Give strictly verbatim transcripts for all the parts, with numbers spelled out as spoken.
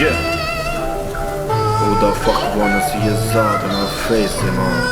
Yeah. Who the fuck wanna see a zod in our face, man?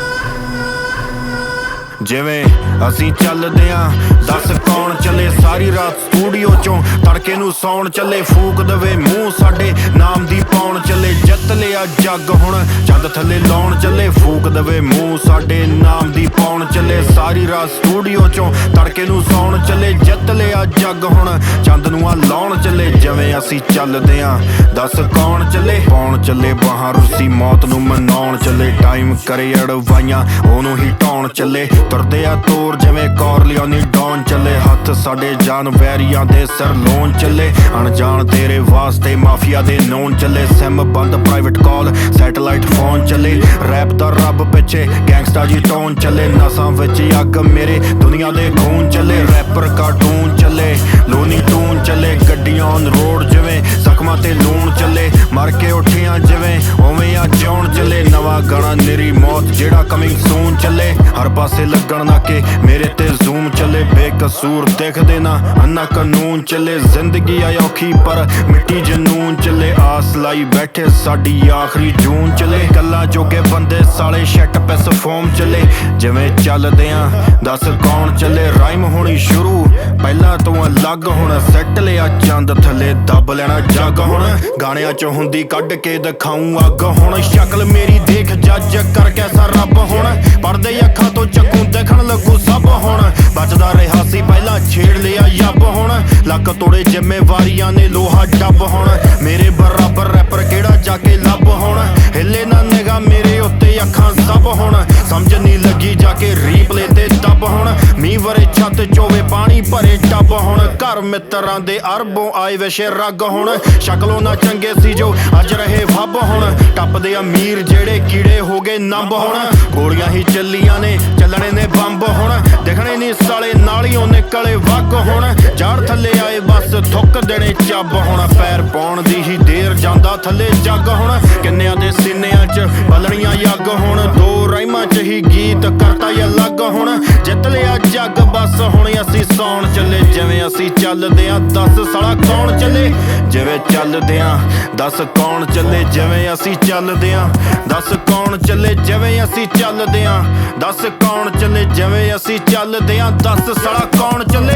ਜਿਵੇਂ ਅਸੀਂ ਚੱਲਦੇ ਆਂ ਦੱਸ ਕੌਣ ਚੱਲੇ ਸਾਰੀ ਰਾਤ ਸਟੂਡੀਓ ਚੋਂ ਤੜਕੇ ਨੂੰ ਸੌਣ ਚੱਲੇ ਫੂਕ ਦਵੇ ਮੂੰਹ ਸਾਡੇ ਨਾਮ ਦੀ ਪਾਉਣ ਚੱਲੇ ਜਿੱਤ ਲਿਆ ਜੱਗ ਹੁਣ ਚੰਦ ਥੱਲੇ ਲਾਉਣ ਚੱਲੇ ਫੂਕ ਦਵੇ ਮੂੰਹ ਸਾਡੇ ਨਾਮ ਦੀ ਪਾਉਣ ਚੱਲੇ ਸਾਰੀ ਰਾਤ ਸਟੂਡੀਓ ਚੋਂ ਤੜਕੇ ਨੂੰ ਸੌਣ ਚੱਲੇ ਜਿੱਤ ਲਿਆ ਜੱਗ ਹੁਣ ਚੰਦ ਨੂੰ ਆ ਲਾਉਣ ਚੱਲੇ ਜਿਵੇਂ ਅਸੀਂ ਚੱਲਦੇ ਆਂ ਦੱਸ ਕੌਣ ਚੱਲੇ ਪਾਉਣ ਚੱਲੇ ਬਾਹਾਂ ਰੁੱਸੀ ਮੌਤ ਨੂੰ ਮਨਾਉਣ ਚੱਲੇ ਟਾਈਮ ਕਰੇ ਅੜਵਾਈਆਂ ਉਹਨੂੰ ਹੀ ਢਾਉਣ ਚੱਲੇ ਤੁਰਦੇ ਆ ਤੋਰ ਜਿਵੇਂ ਕੌਰਲੀਓਨੀ ਡੌਨ ਚੱਲੇ ਹੱਥ ਸਾਡੇ ਜਾਨ ਵੈਰੀਆਂ ਦੇ ਸਿਰ ਲੋਨ ਚੱਲੇ ਅਣਜਾਣ ਤੇਰੇ ਵਾਸਤੇ ਮਾਫੀਆ ਦੇ ਨੋਨ ਚੱਲੇ ਸਿਮ ਬੰਦ ਪ੍ਰਾਈਵੇਟ ਕਾਲ ਸੈਟੇਲਾਈਟ ਫੋਨ ਚੱਲੇ ਰੈਪ ਦਾ ਰੱਬ ਪਿੱਛੇ ਗੈਂਗਸਟਾ ਜੀ ਟੋਨ ਚੱਲੇ ਨਸਾਂ ਵਿੱਚ ਅੱਗ ਮੇਰੇ ਦੁਨੀਆ ਦੇ ਖੂਨ ਚੱਲੇ ਰੈਪਰ ਕਾਰਟੂਨ ਚੱਲੇ ਲੋਨੀ ਟੂਨ ਚੱਲੇ ਗੱਡੀਆਂ ਔਨ ਰੋਡ ਜਿਵੇਂ ਜ਼ਖਮਾਂ ਤੇ ਲੂਣ ਚੱਲੇ ਮਰ ਕੇ ਉੱਠੀਆਂ ਜਿਵੇਂ ਉਵੇਂ ਆ ਜਿਉਣ ਚੱਲੇ ਨਵਾਂ ਗਾਣਾ ਨਿਰੀ ਮੌਤ ਜਿਹੜਾ ਕਮਿੰਗ ਸੂਨ ਚੱਲੇ ਹਰ ਪਾਸੇ ਲੱਗਣ ਨਾ ਕਿ ਮੇਰੇ ਤੇ ਜ਼ੂਮ ਚੱਲੇ ਬੇਕਸੂਰ ਦੇਖਦੇ ਨਾ ਅੰਨਾ ਕਾਨੂੰਨ ਚੱਲੇ ਜ਼ਿੰਦਗੀ ਆ ਔਖੀ ਪਰ ਮਿੱਟੀ ਜਨੂਨ ਚੱਲੇ ਆਸ ਲਾਈ ਬੈਠੇ ਸਾਡੀ ਆਖਰੀ ਜੂਨ ਚੱਲੇ ਗੱਲਾਂ ਜੋਗੇ ਬੰਦੇ ਸਾਲੇ ਸ਼ੈਟ ਪੈਸ ਫੋਮ ਚੱਲੇ ਜਿਵੇਂ ਚੱਲਦੇ ਆਂ ਦੱਸ ਕੌਣ ਚੱਲੇ ਰਾਈਮ ਹੋਣੀ ਸ਼ੁਰੂ ਪਹਿਲਾਂ ਤੋਂ ਅਲੱਗ ਹੁਣ ਸੈੱਟ ਲਿਆ ਚੰਦ ਥੱਲੇ ਦੱਬ ਲੈਣਾ ਜੱਗ ਹੁਣ ਗਾਣਿਆਂ ਚ ਹੁੰਦੀ ਕੱਢ ਕੇ ਦਿਖਾਊਂ ਅੱਗ ਹੁਣ ਸ਼ਕਲ ਮੇਰੀ ਦੇਖ ਜੱਜ ਕਰ ਕੈਸਾ ਰੱਬ ਹੁਣ ਪੜਦੇ ਅੱਖਾਂ ਤੋਂ ਚੱਕੂ ਦੇਖਣ ਲੱਗੂ ਸਭ ਹੁਣ ਬਚਦਾ ਰਿਹਾ ਸੀ ਪਹਿਲਾਂ ਛੇੜ ਲਿਆ ਯੱਬ ਹੁਣ ਲੱਕ ਤੋੜੇ ਜ਼ਿੰਮੇਵਾਰੀਆਂ ਨੇ ਲੋਹਾ ਡੱਬ ਹੁਣ ਮੇਰੇ ਬਰਾਬਰ ਰੈਪਰ ਕਿਹੜਾ ਜਾ ਕੇ ਲੱਭ ਹੁਣ ਹਿੱਲੇ ਨਾ ਨਿਗਾ ਮੇਰੇ ਉੱਤੇ ਅੱਖਾਂ ਸਭ ਹੁਣ ਸਮਝ ਨਹੀਂ ਲੱਗੀ ਜਾ ਕੇ ਰੀਪਲੇ ਤੇ ਦੱਬ ਹੁਣ ਮੀਂਹ ਵਰੇ ਛੱਤ ਚੋਵੇ ਪਾਣੀ ਭਰੇ ਟੱਬ ਹੁਣ ਘਰ ਮਿੱਤਰਾਂ ਦੇ ਅਰਬੋਂ ਆਏ ਵਿਸ਼ੇ ਰੱਗ ਹੁਣ ਸ਼ਕਲੋਂ ਨਾ ਚੰਗੇ ਸੀ ਜੋ ਅੱਜ ਰਹੇ ਫੱਬ ਹੁਣ ਟੱਪਦੇ ਅਮੀਰ ਜਿਹੜੇ ਕੀੜੇ ਹੋ ਗਏ ਨੰਬ ਹੁਣ ਗੋਲੀਆਂ ਹੀ ਚੱਲੀਆਂ ਨੇ ਚੱਲਣੇ ਨੇ ਬੰਬ ਹੁਣ ਦਿਖਣੇ ਨਹੀਂ ਸਾਲੇ ਨਾਲੀਓਂ ਨਿਕਲੇ ਵੱਗ ਹੁਣ ਜੜ ਥੱਲੇ ਆਏ ਬਸ ਥੁੱਕ ਦੇਣੇ ਚੱਬ ਹੁਣ ਪੈਰ ਪਾਉਣ ਦੀ ਹੀ ਦੇਰ ਜਾਂਦਾ ਥੱਲੇ ਜੱਗ ਹੁਣ ਕਿੰਨਿਆਂ ਦੇ ਸੀਨਿਆਂ ਚ ਬਲਣੀਆਂ ਯੱਗ ਹੁਣ ਦੋ ਰਾਈਮਾਂ ਚ ਹੀ ਗੀਤ ਕਰਤਾ ਹੀ ਅਲੱਗ ਹੁਣ ਜਿੱਤ ਲਿਆ ਜੱਗ ਬਸ ਹੁਣ ਅਸੀਂ ਸੌਣ ਚੱਲੇ ਜਿਵੇਂ ਅਸੀਂ ਚੱਲਦੇ ਆਂ ਦੱਸ ਸਾਲਾ ਕੌਣ ਚੱਲੇ ਜਿਵੇਂ ਚੱਲਦੇ ਆਂ ਦੱਸ ਕੌਣ ਚੱਲੇ ਜਿਵੇਂ ਅਸੀਂ ਚੱਲਦੇ ਆਂ ਦੱਸ ਕੌਣ ਚੱਲੇ ਜਿਵੇਂ ਅਸੀਂ ਚੱਲਦੇ ਆਂ ਦੱਸ ਕੌਣ ਚੱਲੇ ਜਿਵੇਂ ਅਸੀਂ ਚੱਲਦੇ ਆਂ ਦੱਸ ਸਾਲਾ ਕੌਣ ਚੱਲੇ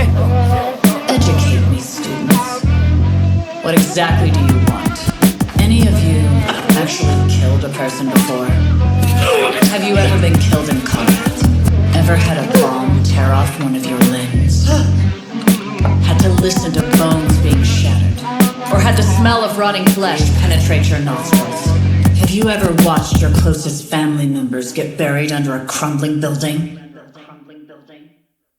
Educate me, students. What exactly do you want? Any of you actually killed a person before? Have you ever been killed in combat? Ever had a bomb tear off one of your limbs? Had to listen to bones being shattered? Or had the smell of rotting flesh penetrate your nostrils? Have you ever watched your closest family members get buried under a crumbling building?